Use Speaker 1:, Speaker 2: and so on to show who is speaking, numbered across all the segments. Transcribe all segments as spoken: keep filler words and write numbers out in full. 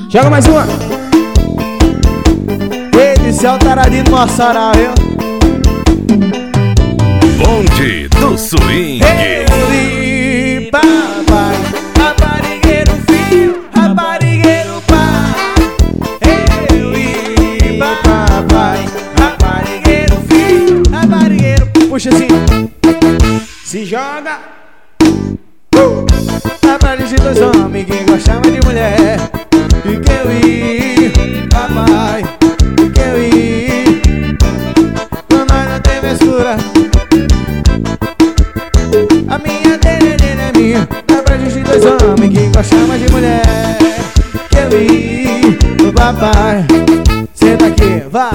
Speaker 1: Joga mais uma.
Speaker 2: Esse é o taradinho do Mossoró, viu?
Speaker 3: Bonde do Swing.
Speaker 2: Ei, papai, raparigueiro filho, raparigueiro pai. Eu e papai, raparigueiro filho, raparigueiro. Puxa assim. Se joga. Uh! Rapaz de dois homens que gostam de mulher. E que eu e papai, e que eu e quando nós não tem mistura. A minha dele, dele é minha. Dá pra gente dois homens que gostam de mulher. Que eu e o papai. Senta aqui, vá.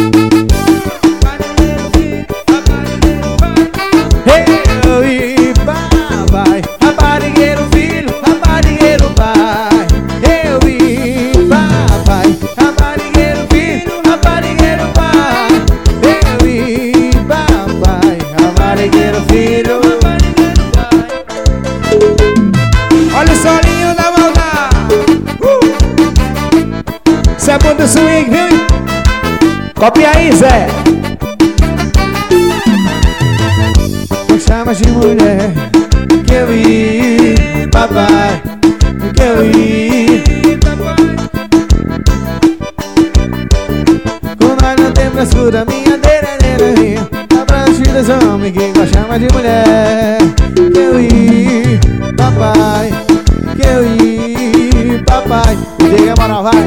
Speaker 2: Eu e papai. Raparigueiro filho, raparigueiro pai. Eu e papai. Raparigueiro filho, raparigueiro pai. Eu e papai. Raparigueiro filho.
Speaker 1: Olha o solinho da maldade. uh! Isso é bom do swing, viu? Copia aí, Zé.
Speaker 2: Chama de mulher. Que eu e papai. Que eu e papai. Com nós não tem frescura. Minha dereira minha. Abraço dos homens que gostam de mulher. Que eu e papai. Que eu e papai. E diga a moral, vai.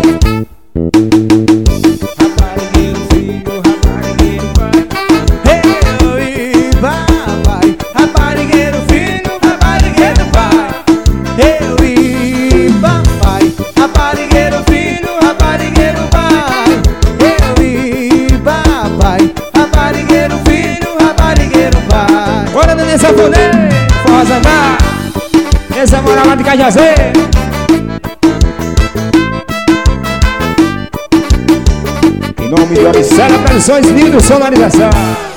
Speaker 2: Raparigueiro filho, raparigueiro pai. Eu e papai. Raparigueiro filho, raparigueiro pai. Eu e papai. Raparigueiro filho, raparigueiro pai. Eu e papai. Raparigueiro filho, raparigueiro pai.
Speaker 1: Bora, Nenê Safonê. Forza andar. Essa moral lá de Cajazeiras. Em nome de Oricela Produções, lindo sonorização.